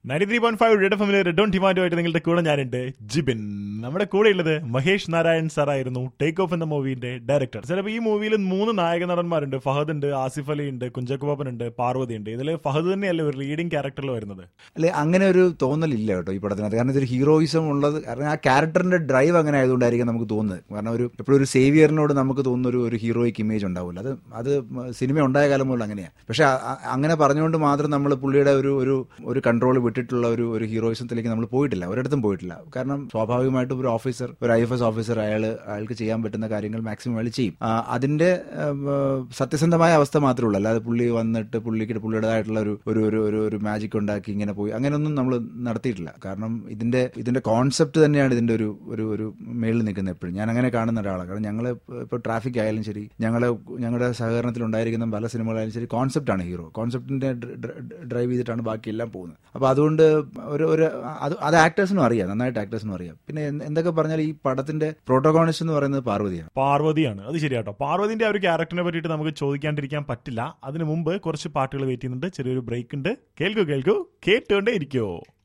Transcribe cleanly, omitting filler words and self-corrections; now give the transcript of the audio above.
93.5 red എഫ്എമ്മിലെ red on ഡിമാൻഡുമായിട്ട് നിങ്ങളുടെ കൂടെ ഞാനുണ്ട് ജിബിൻ. നമ്മുടെ കൂടെ ഉള്ളത് മഹേഷ് നാരായൺ സാറായിരുന്നു, ടേക്ക് ഓഫ് എന്ന മൂവിന്റെ ഡയറക്ടർ. ചിലപ്പോൾ ഈ മൂവിയിൽ 3 നായക നടന്മാരുണ്ട്. ഫഹദ് ഉണ്ട്, ആസിഫ് അലി ഉണ്ട്, കുഞ്ചക്കുബാപ്പൻ ഉണ്ട്, പാർവതി ഉണ്ട്. ഇതിൽ ഫഹദ് തന്നെയല്ലേ ഒരു ലീഡിംഗ് ക്യാരക്ടറിൽ വരുന്നത്? അല്ലെ, അങ്ങനെ ഒരു തോന്നലില്ല കേട്ടോ ഈ പടത്തിനകത്ത്. കാരണം ഇതൊരു ഹീറോയിസം ഉള്ളത്, കാരണം ആ ക്യാരക്ടറിന്റെ ഡ്രൈവ് അങ്ങനെ ആയതുകൊണ്ടായിരിക്കും നമുക്ക് തോന്നുന്നത്. കാരണം എപ്പോഴും ഒരു സേവിയറിനോട് നമുക്ക് തോന്നുന്ന ഒരു ഹീറോയിക് ഇമേജ് ഉണ്ടാവില്ല. അത് സിനിമ ഉണ്ടായ കാലം മുതൽ അങ്ങനെയാണ്. പക്ഷെ അങ്ങനെ പറഞ്ഞുകൊണ്ട് മാത്രം നമ്മൾ പുള്ളിയുടെ ഒരു കൺട്രോൾ വിട്ടിട്ടുള്ള ഒരു ഹീറോയിസത്തിലേക്ക് നമ്മൾ പോയിട്ടില്ല, ഒരിടത്തും പോയിട്ടില്ല. കാരണം സ്വാഭാവികമായിട്ടും ഒരു ഓഫീസർ, ഒരു IFS ഓഫീസർ, അയാൾക്ക് ചെയ്യാൻ പറ്റുന്ന കാര്യങ്ങൾ മാക്സിമം അയാൾ ചെയ്യും. അതിന്റെ സത്യസന്ധമായ അവസ്ഥ മാത്രമേ ഉള്ളൂ. അല്ലാതെ പുള്ളി വന്നിട്ട് പുള്ളിയുടേതായിട്ടുള്ള ഒരു മാജിക് ഉണ്ടാക്കി ഇങ്ങനെ പോയി അങ്ങനെയൊന്നും നമ്മൾ നടത്തിയിട്ടില്ല. കാരണം ഇതിന്റെ കോൺസെപ്റ്റ് തന്നെയാണ് ഇതിന്റെ ഒരു മേളിൽ നിൽക്കുന്നത്. എപ്പോഴും ഞാൻ അങ്ങനെ കാണുന്ന ഒരാളാണ്. കാരണം ഞങ്ങൾ ഇപ്പോൾ ട്രാഫിക് ആയാലും ശരി, ഞങ്ങളുടെ സഹകരണത്തിൽ ഉണ്ടായിരിക്കുന്ന പല സിനിമകളായാലും ശരി, കോൺസെപ്റ്റാണ് ഹീറോ. കോൺസെപ്റ്റിന്റെ ഡ്രൈവ് ചെയ്തിട്ടാണ് ബാക്കിയെല്ലാം പോകുന്നത്. അപ്പോൾ അതുകൊണ്ട് അത് ആക്ടേഴ്സിനും അറിയാം, നന്നായിട്ട് ആക്ടേഴ്സിനും അറിയാം. പിന്നെ എന്തൊക്കെ പറഞ്ഞാൽ ഈ പടത്തിന്റെ പ്രോട്ടോഗോണിസ്റ്റ് എന്ന് പറയുന്നത് പാർവതിയാണ്. അത് ശരിയാട്ടോ. പാർവതിന്റെ ആ ഒരു ക്യാരക്ടറിനെ പറ്റിയിട്ട് നമുക്ക് ചോദിക്കാണ്ടിരിക്കാൻ പറ്റില്ല. അതിനു മുമ്പ് കുറച്ച് പാട്ടുകൾ വെയിറ്റ് ചെയ്യുന്നുണ്ട്. ചെറിയൊരു ബ്രേക്ക് ഉണ്ട്. കേൾക്കൂ കേട്ടുകൊണ്ടേ ഇരിക്കോ.